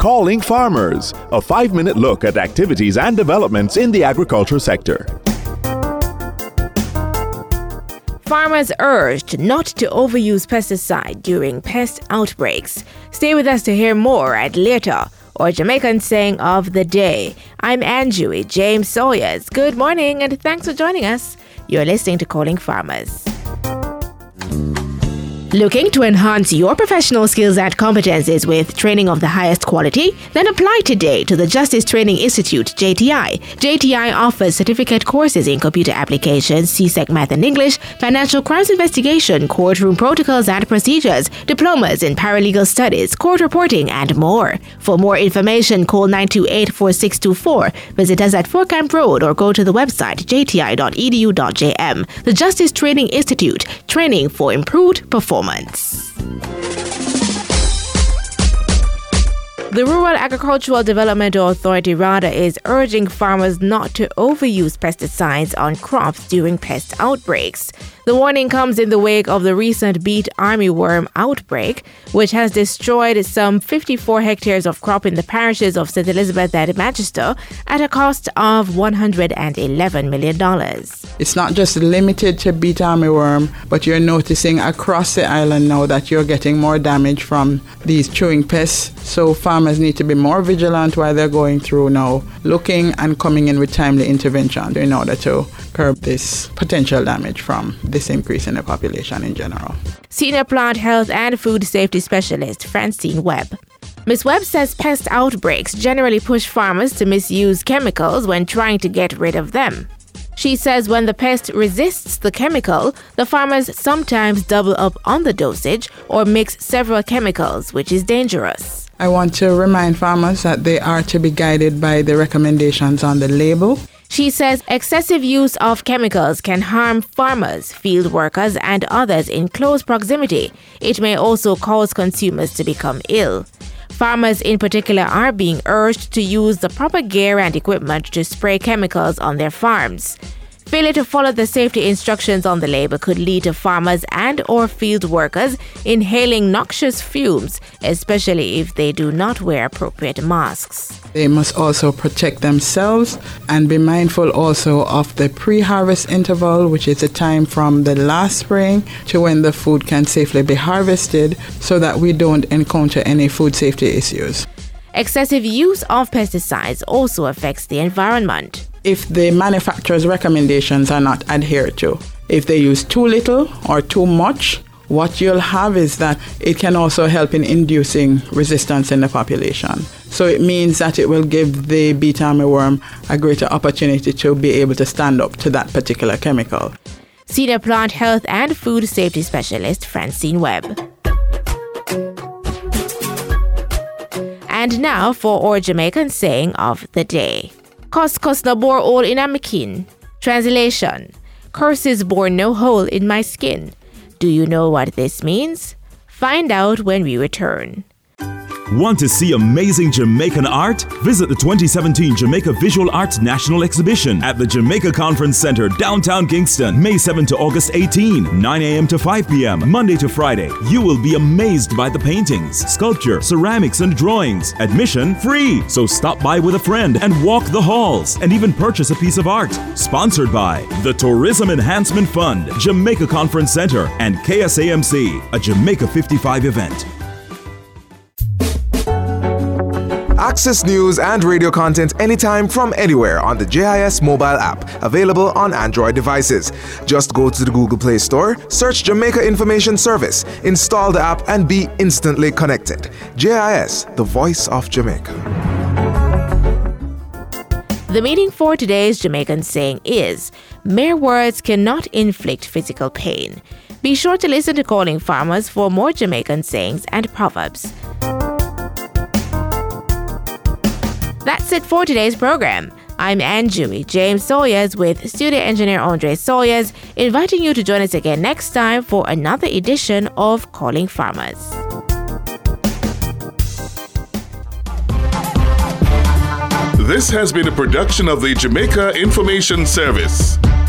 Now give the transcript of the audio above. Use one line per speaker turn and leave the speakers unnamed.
Calling Farmers, a 5-minute look at activities and developments in the agriculture sector.
Farmers urged not to overuse pesticide during pest outbreaks. Stay with us to hear more at later, or Jamaican saying of the day. I'm Anjui James Sawyers. Good morning and thanks for joining us. You're listening to Calling Farmers. Looking to enhance your professional skills and competencies with training of the highest quality? Then apply today to the Justice Training Institute, JTI. JTI offers certificate courses in computer applications, CSEC Math and English, financial crimes investigation, courtroom protocols and procedures, diplomas in paralegal studies, court reporting, and more. For more information, call 928-4624. Visit us at Fort Camp Road or go to the website jti.edu.jm. The Justice Training Institute, training for improved performance. The Rural Agricultural Development Authority, RADA, is urging farmers not to overuse pesticides on crops during pest outbreaks. The warning comes in the wake of the recent beet armyworm outbreak, which has destroyed some 54 hectares of crop in the parishes of St. Elizabeth and Manchester at a cost of $111 million.
It's not just limited to beet armyworm, but you're noticing across the island now that you're getting more damage from these chewing pests. So farmers need to be more vigilant while they're going through now, looking and coming in with timely intervention in order to curb this potential damage from this increase in the population in general.
Senior Plant Health and Food Safety Specialist Francine Webb. Ms. Webb says pest outbreaks generally push farmers to misuse chemicals when trying to get rid of them. She says when the pest resists the chemical, the farmers sometimes double up on the dosage or mix several chemicals, which is dangerous.
I want to remind farmers that they are to be guided by the recommendations on the label.
She says excessive use of chemicals can harm farmers, field workers, and others in close proximity. It may also cause consumers to become ill. Farmers in particular are being urged to use the proper gear and equipment to spray chemicals on their farms. Failure to follow the safety instructions on the label could lead to farmers and or field workers inhaling noxious fumes, especially if they do not wear appropriate masks.
They must also protect themselves and be mindful also of the pre-harvest interval, which is the time from the last spraying to when the food can safely be harvested, so that we don't encounter any food safety issues.
Excessive use of pesticides also affects the environment.
If the manufacturer's recommendations are not adhered to, if they use too little or too much, what you'll have is that it can also help in inducing resistance in the population. So it means that it will give the beet armyworm a greater opportunity to be able to stand up to that particular chemical.
Senior Plant Health and Food Safety Specialist Francine Webb. And now for our Jamaican saying of the day. Cos na bore all in a mikin. Translation: curses bore no hole in my skin. Do you know what this means? Find out when we return.
Want to see amazing Jamaican art? Visit the 2017 Jamaica Visual Arts National Exhibition at the Jamaica Conference Center, downtown Kingston, May 7 to August 18, 9 a.m. to 5 p.m., Monday to Friday. You will be amazed by the paintings, sculpture, ceramics, and drawings. Admission free, so stop by with a friend and walk the halls and even purchase a piece of art. Sponsored by the Tourism Enhancement Fund, Jamaica Conference Center, and KSAMC, a Jamaica 55 event.
Access news and radio content anytime from anywhere on the JIS mobile app, available on Android devices. Just go to the Google Play Store, search Jamaica Information Service, install the app, and be instantly connected. JIS, the voice of Jamaica.
The meaning for today's Jamaican saying is, mere words cannot inflict physical pain. Be sure to listen to Calling Farmers for more Jamaican sayings and proverbs. That's it for today's program. I'm Anjui James Sawyers with studio engineer Andre Sawyers, inviting you to join us again next time for another edition of Calling Farmers.
This has been a production of the Jamaica Information Service.